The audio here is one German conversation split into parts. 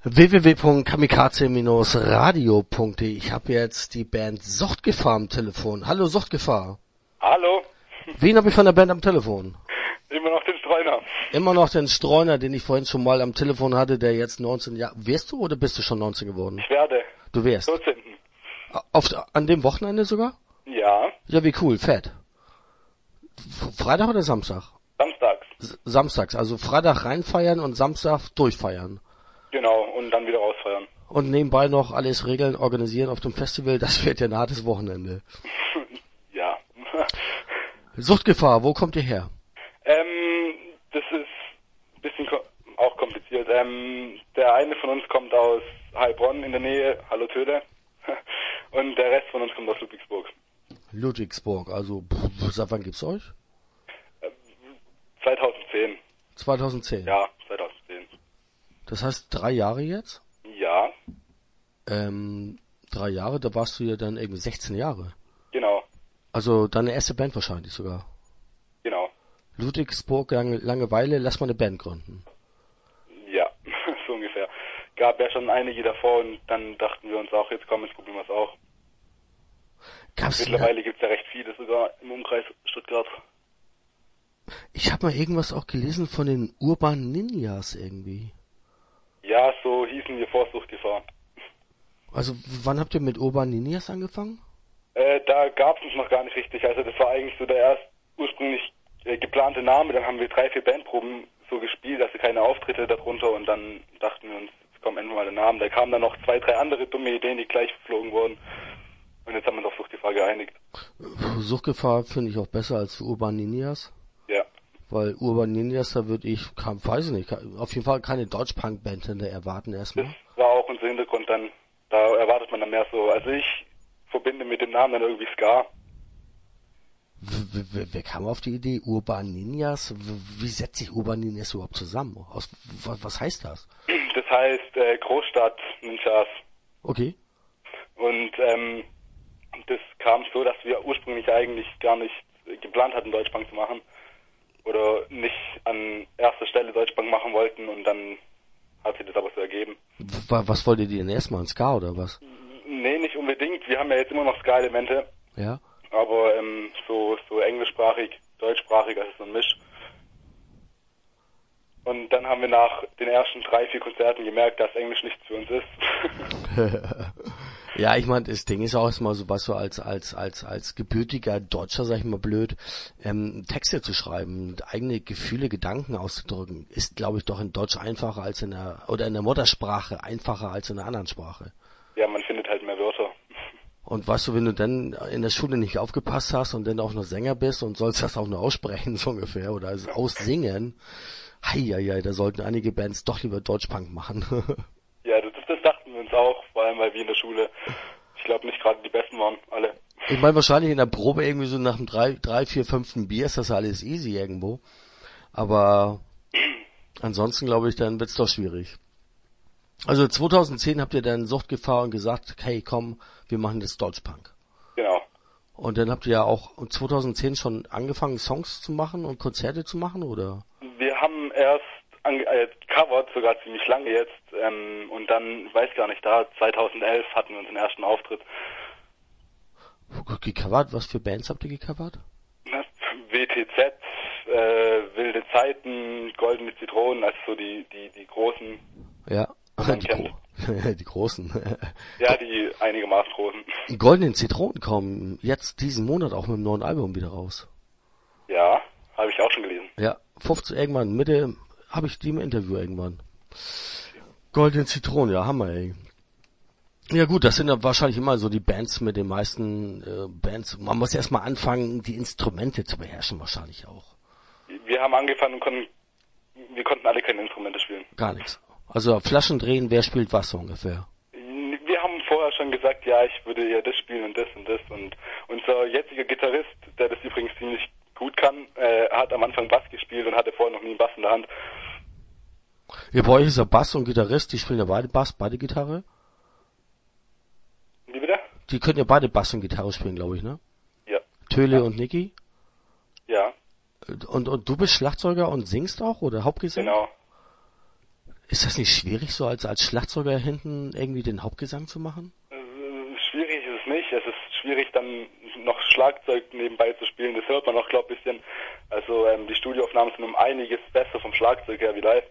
www.kamikaze-radio.de. Ich habe jetzt die Band Suchtgefahr am Telefon. Hallo Suchtgefahr. Hallo. Wen habe ich von der Band am Telefon? Immer noch den Streuner. Immer noch den Streuner, den ich vorhin schon mal am Telefon hatte, der jetzt 19 Jahre... Wärst du oder bist du schon 19 geworden? Ich werde. Du wärst. 14. An dem Wochenende sogar? Ja. Ja, wie cool, fett. Freitag oder Samstag? Samstags. Samstags, also Freitag reinfeiern und Samstag durchfeiern. Genau, und dann wieder rausfeiern. Und nebenbei noch alles regeln, organisieren auf dem Festival, das wird ja ein hartes Wochenende. Ja. Suchtgefahr, wo kommt ihr her? Das ist ein bisschen auch kompliziert. Der eine von uns kommt aus Heilbronn in der Nähe, Hallo Töle. Und der Rest von uns kommt aus Ludwigsburg. Ludwigsburg, also seit wann gibt's euch? 2010. 2010? Ja, 2010. Das heißt 3 Jahre jetzt? Ja. 3 Jahre, da warst du ja dann irgendwie 16 Jahre. Genau. Also deine erste Band wahrscheinlich sogar. Genau. Ludwigsburg, Langeweile, lass mal eine Band gründen. Ja, so ungefähr. Gab ja schon einige davor und dann dachten wir uns auch, jetzt komm, jetzt probieren wir es auch. Mittlerweile gibt's ja recht viele sogar im Umkreis Stuttgart. Ich habe mal irgendwas auch gelesen von den Urban Ninjas irgendwie. Ja, so hießen wir vor Suchtgefahr. Also wann habt ihr mit Urban Ninjas angefangen? Da gab's uns noch gar nicht richtig. Also das war eigentlich so der erst ursprünglich geplante Name. Dann haben wir 3, 4 Bandproben so gespielt, also keine Auftritte darunter. Und dann dachten wir uns, jetzt kommt endlich mal der Name. Da kamen dann noch 2, 3 andere dumme Ideen, die gleich verflogen wurden. Und jetzt haben wir uns auf Suchtgefahr geeinigt. Suchtgefahr finde ich auch besser als Urban Ninjas. Ja. Weil Urban Ninjas, da würde ich, weiß ich nicht, auf jeden Fall keine Deutsch-Punk-Band hinter erwarten erstmal. Das war auch unser Hintergrund dann. Da erwartet man dann mehr so. Also ich verbinde mit dem Namen dann irgendwie Ska. Wer kam auf die Idee? Urban Ninjas? Wie setzt sich Urban Ninjas überhaupt zusammen? Was heißt das? Das heißt Großstadt Ninjas. Okay. Und das kam so, dass wir ursprünglich eigentlich gar nicht geplant hatten, Deutschpunk zu machen. Oder nicht an erster Stelle Deutschpunk machen wollten und dann hat sich das aber so ergeben. Was wolltet ihr denn erstmal? Ein Ska oder was? Nee, nicht unbedingt. Wir haben ja jetzt immer noch Ska-Elemente. Ja. Aber so englischsprachig, deutschsprachig, also so ein Misch. Und dann haben wir nach den ersten 3, 4 Konzerten gemerkt, dass Englisch nichts für uns ist. Ja, ich meine, das Ding ist auch erstmal so, was so als gebürtiger Deutscher, sag ich mal blöd, Texte zu schreiben, eigene Gefühle, Gedanken auszudrücken, ist, glaube ich, doch in Deutsch einfacher als in der Muttersprache einfacher als in einer anderen Sprache. Ja, man findet halt mehr Wörter. Und weißt du, wenn du dann in der Schule nicht aufgepasst hast und dann auch noch Sänger bist und sollst das auch nur aussprechen, so ungefähr, oder also aussingen, heieiei, da sollten einige Bands doch lieber Deutschpunk machen. Ja, das dachten wir uns auch, vor allem weil wir in der Schule, ich glaube, nicht gerade die Besten waren, alle. Ich meine, wahrscheinlich in der Probe irgendwie so nach dem 3, 4, 5. Bier ist das alles easy irgendwo. Aber ansonsten, glaube ich, dann wird's doch schwierig. Also 2010 habt ihr dann Suchtgefahr und gesagt, hey, komm, wir machen jetzt Deutschpunk. Genau. Und dann habt ihr ja auch 2010 schon angefangen, Songs zu machen und Konzerte zu machen, oder? Wir haben erst gecovert, sogar ziemlich lange jetzt, und dann, weiß gar nicht, 2011 hatten wir unseren ersten Auftritt. Gecovert? Was für Bands habt ihr gecovert? WTZ, Wilde Zeiten, Goldene Zitronen, also so die großen. Ja, die großen. Ja, die einigermaßen großen. Goldenen Zitronen kommen jetzt diesen Monat auch mit einem neuen Album wieder raus. Ja, habe ich auch schon gelesen. Ja, 15 irgendwann, Mitte, habe ich die im Interview irgendwann. Goldene Zitronen, ja, Hammer, ey. Ja gut, das sind ja wahrscheinlich immer so die Bands mit den meisten Bands. Man muss erstmal anfangen, die Instrumente zu beherrschen, wahrscheinlich auch. Wir haben angefangen und wir konnten alle keine Instrumente spielen. Gar nichts. Also Flaschen drehen, wer spielt was so ungefähr? Wir haben vorher schon gesagt, ja, ich würde eher das spielen und das und das. Und unser jetziger Gitarrist, der das übrigens ziemlich gut kann, hat am Anfang Bass gespielt und hatte vorher noch nie einen Bass in der Hand. Ja, bei euch ist ja Bass und Gitarrist, die spielen ja beide Bass, beide Gitarre. Wie bitte? Die können ja beide Bass und Gitarre spielen, glaube ich, ne? Ja. Töle ja. und Niki? Ja. Und du bist Schlagzeuger und singst auch, oder Hauptgesang? Genau. Ist das nicht schwierig, so als Schlagzeuger hinten irgendwie den Hauptgesang zu machen? Schwierig ist es nicht. Es ist schwierig, dann noch Schlagzeug nebenbei zu spielen. Das hört man auch, glaube ich, ein bisschen. Also die Studioaufnahmen sind um einiges besser vom Schlagzeug her wie live.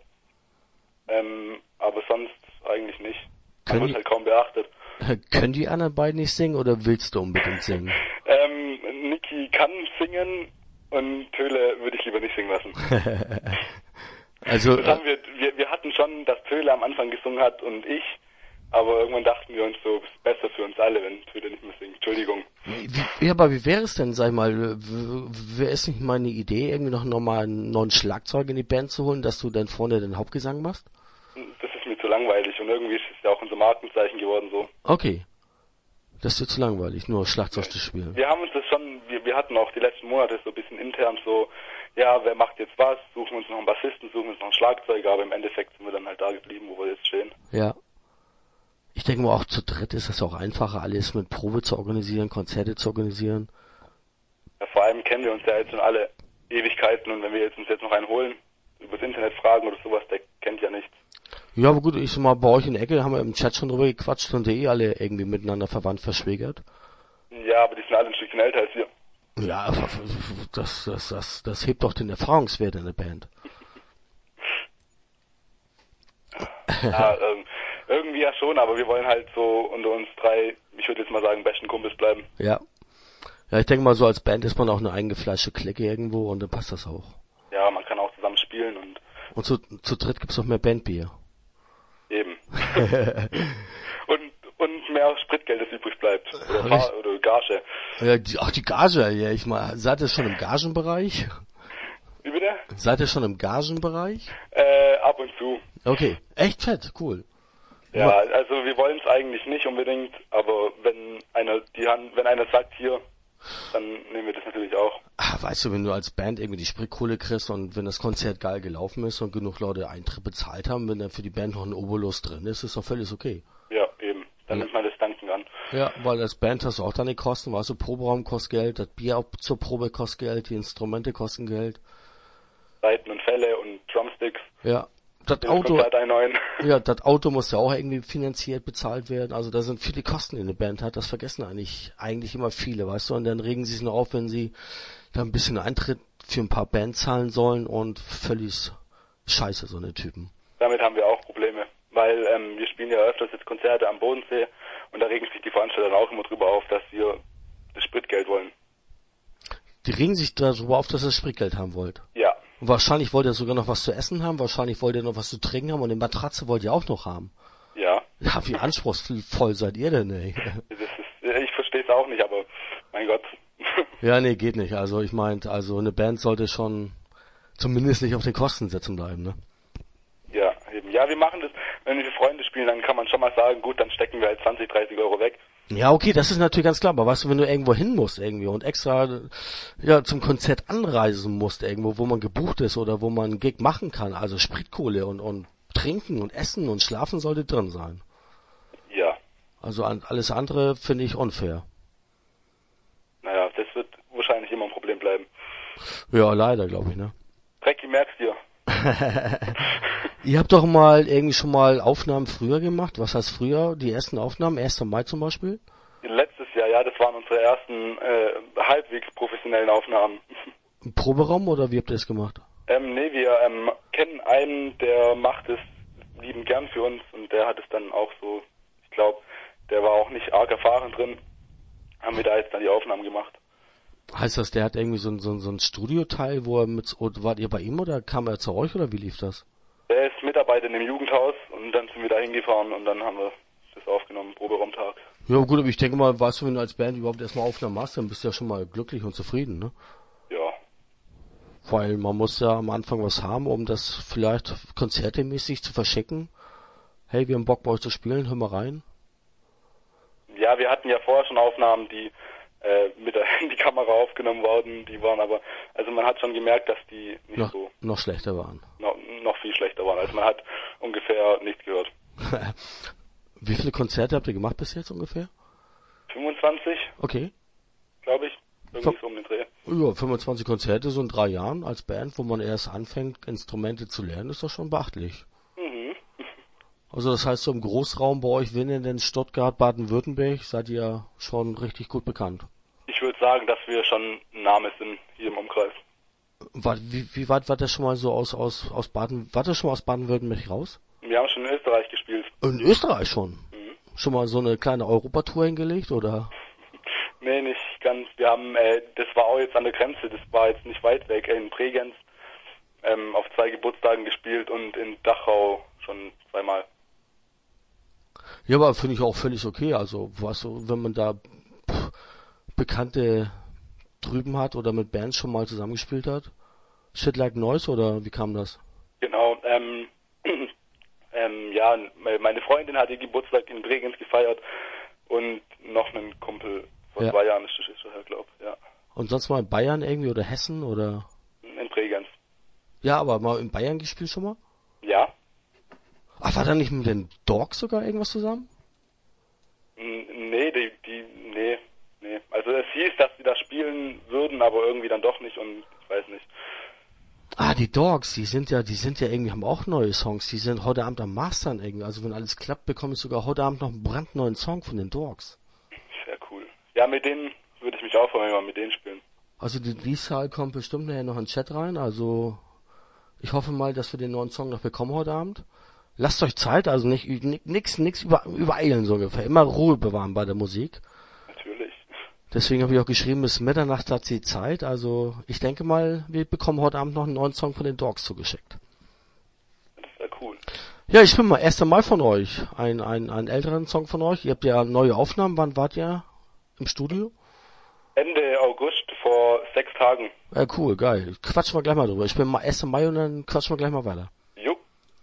Aber sonst eigentlich nicht. Man wird halt kaum beachtet. Können die anderen beiden nicht singen oder willst du unbedingt singen? Niki kann singen und Töle würde ich lieber nicht singen lassen. Also das haben wir hatten schon, dass Töle am Anfang gesungen hat und ich, aber irgendwann dachten wir uns so, es ist besser für uns alle, wenn Töle nicht mehr singt. Entschuldigung. Aber wie wäre es denn, sag ich mal, wäre es nicht mal eine Idee, irgendwie noch mal einen neuen Schlagzeug in die Band zu holen, dass du dann vorne den Hauptgesang machst? Das ist mir zu langweilig und irgendwie ist es ja auch unser Markenzeichen geworden so. Okay. Das ist dir zu langweilig, nur Schlagzeug zu spielen. Wir haben uns das schon, wir hatten auch die letzten Monate so ein bisschen intern so, ja, wer macht jetzt was, suchen wir uns noch einen Bassisten, suchen wir uns noch einen Schlagzeuger, aber im Endeffekt sind wir dann halt da geblieben, wo wir jetzt stehen. Ja. Ich denke mal, auch zu dritt ist es auch einfacher, alles mit Probe zu organisieren, Konzerte zu organisieren. Ja, vor allem kennen wir uns ja jetzt schon alle Ewigkeiten und wenn wir uns jetzt noch einen holen, übers Internet fragen oder sowas, der kennt ja nichts. Ja, aber gut, ich sag mal, bei euch in der Ecke haben wir im Chat schon drüber gequatscht, sind alle irgendwie miteinander verwandt, verschwägert. Ja, aber die sind alle ein Stückchen älter als wir. Ja, das hebt doch den Erfahrungswert in der Band. Ja, irgendwie ja schon, aber wir wollen halt so unter uns drei, ich würde jetzt mal sagen, besten Kumpels bleiben. Ja. Ja, ich denke mal, so als Band ist man auch eine eingefleischte Clique irgendwo und dann passt das auch. Ja, man kann auch zusammen spielen und zu dritt gibt's noch mehr Bandbier. Eben. und mehr Spritgeld, das übrig bleibt. Oder Gage. Ja, die Gage, ja, ich mal, seid ihr schon im Gagenbereich? Wie bitte? Seid ihr schon im Gagenbereich? Ab und zu. Okay, echt fett, cool. Ja, also wir wollen es eigentlich nicht unbedingt, aber wenn einer sagt hier, dann nehmen wir das natürlich auch. Weißt du, wenn du als Band irgendwie die Spritkohle kriegst und wenn das Konzert geil gelaufen ist und genug Leute Eintritt bezahlt haben, wenn dann für die Band noch ein Obolus drin ist, ist doch völlig okay. Ja, eben. Dann nimmt man das Danken an. Ja, weil als Band hast du auch deine Kosten, weißt du, Proberaum kostet Geld, das Bier auch zur Probe kostet Geld, die Instrumente kosten Geld. Saiten und Felle und Drumsticks. Ja. Das Auto muss ja auch irgendwie finanziert bezahlt werden. Also da sind viele Kosten in der Band hat. Das vergessen eigentlich immer viele, weißt du. Und dann regen sie sich nur auf, wenn sie da ein bisschen Eintritt für ein paar Bands zahlen sollen und völlig scheiße, so eine Typen. Damit haben wir auch Probleme, weil wir spielen ja öfters jetzt Konzerte am Bodensee und da regen sich die Veranstalter auch immer drüber auf, dass wir das Spritgeld wollen. Die regen sich darüber auf, dass ihr das Spritgeld haben wollt? Ja. Und wahrscheinlich wollt ihr sogar noch was zu essen haben, wahrscheinlich wollt ihr noch was zu trinken haben und eine Matratze wollt ihr auch noch haben. Ja. Ja, wie anspruchsvoll seid ihr denn, ey? Ich verstehe es auch nicht, aber mein Gott. Ja, nee, geht nicht. Also ich meinte, eine Band sollte schon zumindest nicht auf den Kosten sitzen bleiben, ne? Ja, eben. Ja, wir machen das, wenn wir Freunde spielen, dann kann man schon mal sagen, gut, dann stecken wir halt 20, 30 Euro weg. Ja, okay, das ist natürlich ganz klar, aber weißt du, wenn du irgendwo hin musst irgendwie und extra zum Konzert anreisen musst irgendwo, wo man gebucht ist oder wo man einen Gig machen kann, also Spritkohle und trinken und essen und schlafen sollte drin sein. Ja. Also alles andere finde ich unfair. Naja, das wird wahrscheinlich immer ein Problem bleiben. Ja, leider, glaube ich, ne? Drecki, merkst du. Ihr habt doch schon mal Aufnahmen früher gemacht. Was heißt früher? Die ersten Aufnahmen, 1. Mai zum Beispiel? Letztes Jahr, ja, das waren unsere ersten halbwegs professionellen Aufnahmen. Im Proberaum oder wie habt ihr das gemacht? Nee, wir kennen einen, der macht es liebend gern für uns und der hat es dann auch so, ich glaube, der war auch nicht arg erfahren drin. Haben wir da jetzt dann die Aufnahmen gemacht. Heißt das, der hat irgendwie so ein Studioteil, wo er wart ihr bei ihm oder kam er zu euch oder wie lief das? Der ist Mitarbeiter in dem Jugendhaus und dann sind wir da hingefahren und dann haben wir das aufgenommen, Proberaumtag. Ja gut, aber ich denke mal, weißt du, wenn du als Band überhaupt erstmal Aufnahmen machst, dann bist du ja schon mal glücklich und zufrieden, ne? Ja. Weil man muss ja am Anfang was haben, um das vielleicht konzertemäßig zu verschicken. Hey, wir haben Bock bei euch zu spielen, hör mal rein. Ja, wir hatten ja vorher schon Aufnahmen, die mit der Handykamera aufgenommen worden, die waren aber, also man hat schon gemerkt, dass die nicht noch schlechter waren. Noch viel schlechter waren, also man hat ungefähr nichts gehört. Wie viele Konzerte habt ihr gemacht bis jetzt ungefähr? 25. Okay. Glaube ich, irgendwie so um den Dreh. Ja, 25 Konzerte so in 3 Jahren als Band, wo man erst anfängt, Instrumente zu lernen, ist doch schon beachtlich. Mhm. Also das heißt, so im Großraum bei euch, wenn ihr denn Stuttgart, Baden-Württemberg, seid ihr schon richtig gut bekannt. Ich würde sagen, dass wir schon ein Name sind hier im Umkreis. Wie weit war das schon mal so aus war das schon mal aus Baden-Württemberg raus? Wir haben schon in Österreich gespielt. In Österreich schon? Schon mal so eine kleine Europatour hingelegt, oder? Nee, nicht ganz. Wir haben, das war auch jetzt an der Grenze, das war jetzt nicht weit weg, in Bregenz, auf 2 Geburtstagen gespielt und in Dachau schon 2-mal. Ja, aber finde ich auch völlig okay. Also, weißt du, wenn man da Bekannte drüben hat oder mit Bands schon mal zusammengespielt hat. Shit Like Noise, oder wie kam das? Genau, ja, meine Freundin hat ihr Geburtstag in Bregenz gefeiert und noch einen Kumpel von 2 Jahren ist das schon her, glaube ich, ja. Und sonst mal in Bayern irgendwie oder Hessen oder? In Bregenz. Ja, aber mal in Bayern gespielt schon mal? Ja. Ach, war da nicht mit den Dogs sogar irgendwas zusammen? Nee, nee. Also es hieß, dass die da spielen würden, aber irgendwie dann doch nicht und ich weiß nicht. Ah, die Dogs, die sind ja irgendwie, haben auch neue Songs. Die sind heute Abend am Mastern irgendwie. Also wenn alles klappt, bekomme ich sogar heute Abend noch einen brandneuen Song von den Dogs. Sehr cool. Ja, mit denen würde ich mich auch freuen, wenn wir mit denen spielen. Also die Zahl kommt bestimmt nachher noch in den Chat rein. Also ich hoffe mal, dass wir den neuen Song noch bekommen heute Abend. Lasst euch Zeit, also nix übereilen so ungefähr. Immer Ruhe bewahren bei der Musik. Natürlich. Deswegen habe ich auch geschrieben, bis Mitternacht hat sie Zeit. Also ich denke mal, wir bekommen heute Abend noch einen neuen Song von den Dogs zugeschickt. Das ist ja cool. Ja, ich bin mal erst einmal von euch. Einen älteren Song von euch. Ihr habt ja neue Aufnahmen. Wann wart ihr im Studio? Ende August, vor 6 Tagen. Ja, cool, geil. Quatschen wir gleich mal drüber. Ich bin mal 1. Mai und dann quatschen wir gleich mal weiter.